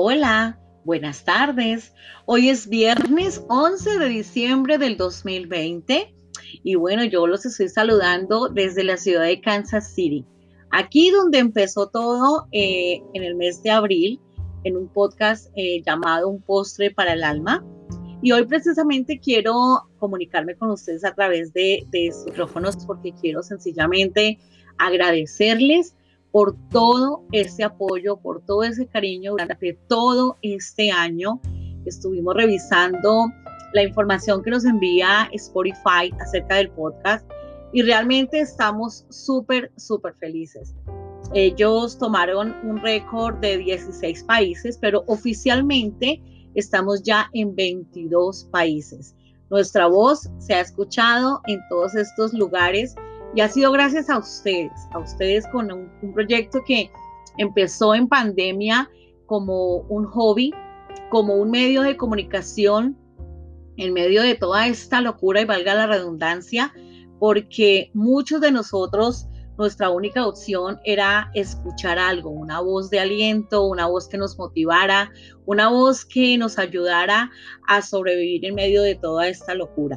Hola, buenas tardes. Hoy es viernes 11 de diciembre del 2020 y bueno, yo los estoy saludando desde la ciudad de Kansas City, aquí donde empezó todo en el mes de abril, en un podcast llamado Un Postre para el Alma. Y hoy precisamente quiero comunicarme con ustedes a través de estos micrófonos porque quiero sencillamente agradecerles por todo ese apoyo, por todo ese cariño durante todo este año. Estuvimos revisando la información que nos envía Spotify acerca del podcast y realmente estamos súper felices. Ellos tomaron un récord de 16 países, pero oficialmente estamos ya en 22 países. Nuestra voz se ha escuchado en todos estos lugares y ha sido gracias a ustedes con un proyecto que empezó en pandemia como un hobby, como un medio de comunicación en medio de toda esta locura, y valga la redundancia, porque muchos de nosotros, nuestra única opción era escuchar algo, una voz de aliento, una voz que nos motivara, una voz que nos ayudara a sobrevivir en medio de toda esta locura.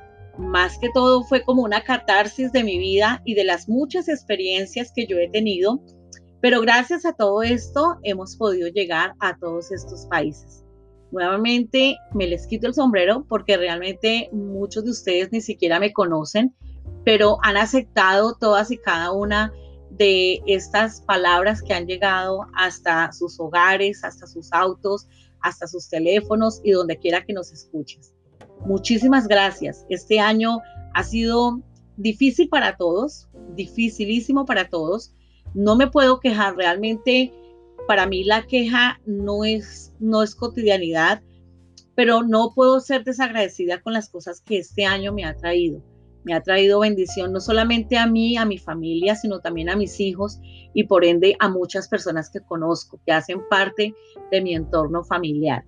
Más que todo fue como una catarsis de mi vida y de las muchas experiencias que yo he tenido, pero gracias a todo esto hemos podido llegar a todos estos países. Nuevamente me les quito el sombrero porque realmente muchos de ustedes ni siquiera me conocen, pero han aceptado todas y cada una de estas palabras que han llegado hasta sus hogares, hasta sus autos, hasta sus teléfonos y donde quiera que nos escuches. Muchísimas gracias. Este año ha sido difícil para todos, dificilísimo para todos. No me puedo quejar, realmente para mí la queja no es cotidianidad, pero no puedo ser desagradecida con las cosas que este año me ha traído. Me ha traído bendición no solamente a mí, a mi familia, sino también a mis hijos y por ende a muchas personas que conozco, que hacen parte de mi entorno familiar.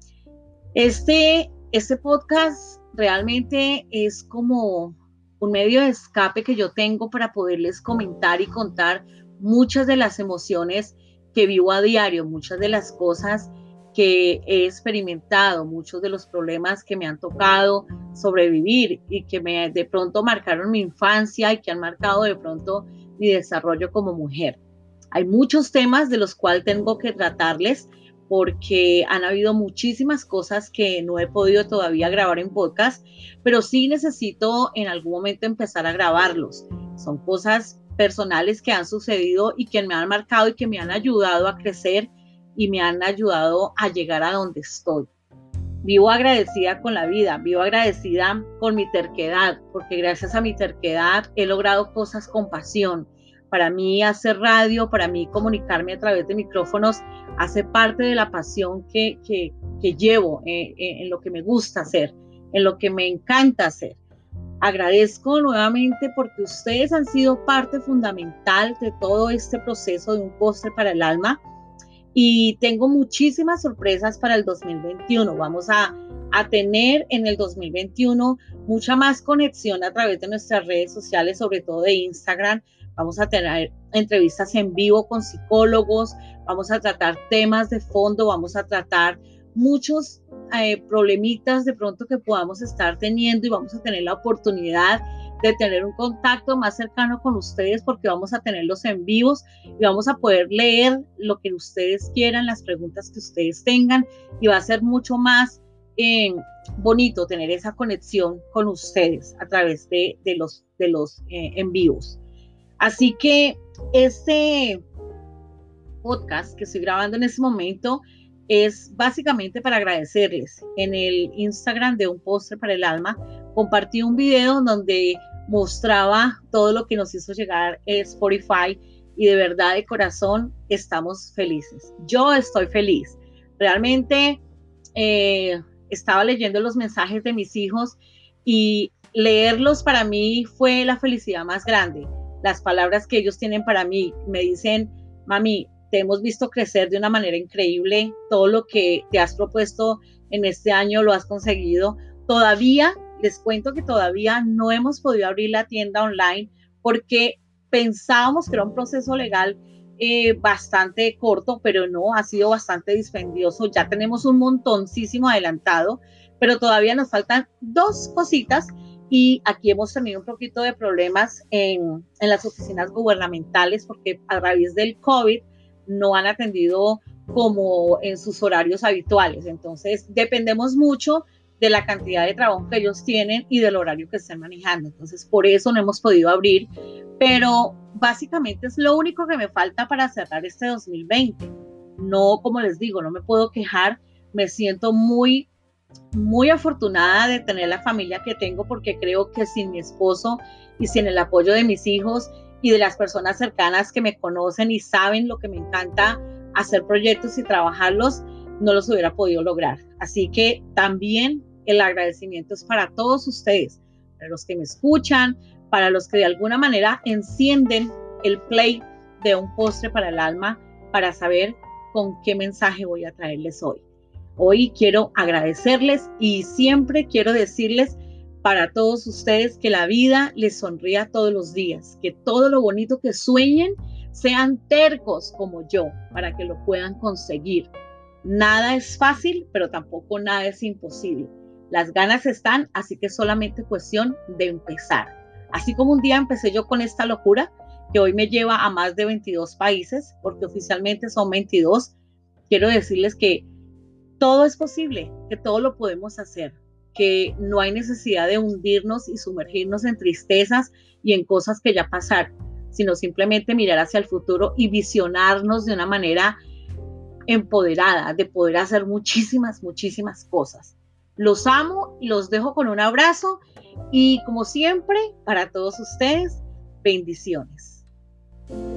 Este podcast realmente es como un medio de escape que yo tengo para poderles comentar y contar muchas de las emociones que vivo a diario, muchas de las cosas que he experimentado, muchos de los problemas que me han tocado sobrevivir y que de pronto marcaron mi infancia y que han marcado de pronto mi desarrollo como mujer. Hay muchos temas de los cuales tengo que tratarles porque han habido muchísimas cosas que no he podido todavía grabar en podcast, pero sí necesito en algún momento empezar a grabarlos. Son cosas personales que han sucedido y que me han marcado y que me han ayudado a crecer y me han ayudado a llegar a donde estoy. Vivo agradecida con la vida, vivo agradecida con mi terquedad, porque gracias a mi terquedad he logrado cosas con pasión. Para mí hacer radio, para mí comunicarme a través de micrófonos, hace parte de la pasión que llevo en lo que me gusta hacer, en lo que me encanta hacer. Agradezco nuevamente porque ustedes han sido parte fundamental de todo este proceso de Un Postre para el Alma y tengo muchísimas sorpresas para el 2021. Vamos a tener en el 2021 mucha más conexión a través de nuestras redes sociales, sobre todo de Instagram. Vamos a tener entrevistas en vivo con psicólogos, vamos a tratar temas de fondo, vamos a tratar muchos problemitas de pronto que podamos estar teniendo y vamos a tener la oportunidad de tener un contacto más cercano con ustedes porque vamos a tenerlos en vivos y vamos a poder leer lo que ustedes quieran, las preguntas que ustedes tengan y va a ser mucho más bonito tener esa conexión con ustedes a través de los en vivos. Así que este podcast que estoy grabando en este momento es básicamente para agradecerles. En el Instagram de Un Postre para el Alma compartí un video donde mostraba todo lo que nos hizo llegar Spotify y de verdad de corazón estamos felices. Yo estoy feliz. Realmente estaba leyendo los mensajes de mis hijos y leerlos para mí fue la felicidad más grande. Las palabras que ellos tienen para mí me dicen, mami, te hemos visto crecer de una manera increíble, todo lo que te has propuesto en este año lo has conseguido. Todavía, les cuento que todavía no hemos podido abrir la tienda online porque pensábamos que era un proceso legal bastante corto, pero no, ha sido bastante dispendioso. Ya tenemos un montoncísimo adelantado, pero todavía nos faltan dos cositas y aquí hemos tenido un poquito de problemas en las oficinas gubernamentales porque a raíz del COVID no han atendido como en sus horarios habituales. Entonces, dependemos mucho de la cantidad de trabajo que ellos tienen y del horario que estén manejando. Entonces, por eso no hemos podido abrir, pero básicamente es lo único que me falta para cerrar este 2020. No, como les digo, no me puedo quejar, me siento muy afortunada de tener la familia que tengo porque creo que sin mi esposo y sin el apoyo de mis hijos y de las personas cercanas que me conocen y saben lo que me encanta hacer proyectos y trabajarlos, no los hubiera podido lograr. Así que también el agradecimiento es para todos ustedes, para los que me escuchan, para los que de alguna manera encienden el play de un postre para el alma para saber con qué mensaje voy a traerles hoy. Hoy quiero agradecerles y siempre quiero decirles para todos ustedes que la vida les sonría todos los días, que todo lo bonito que sueñen sean tercos como yo para que lo puedan conseguir. Nada es fácil, pero tampoco nada es imposible. Las ganas están, así que es solamente cuestión de empezar. Así como un día empecé yo con esta locura, que hoy me lleva a más de 22 países, porque oficialmente son 22, quiero decirles que todo es posible, que todo lo podemos hacer, que no hay necesidad de hundirnos y sumergirnos en tristezas y en cosas que ya pasaron, sino simplemente mirar hacia el futuro y visionarnos de una manera empoderada, de poder hacer muchísimas cosas. Los amo y los dejo con un abrazo y como siempre, para todos ustedes, bendiciones.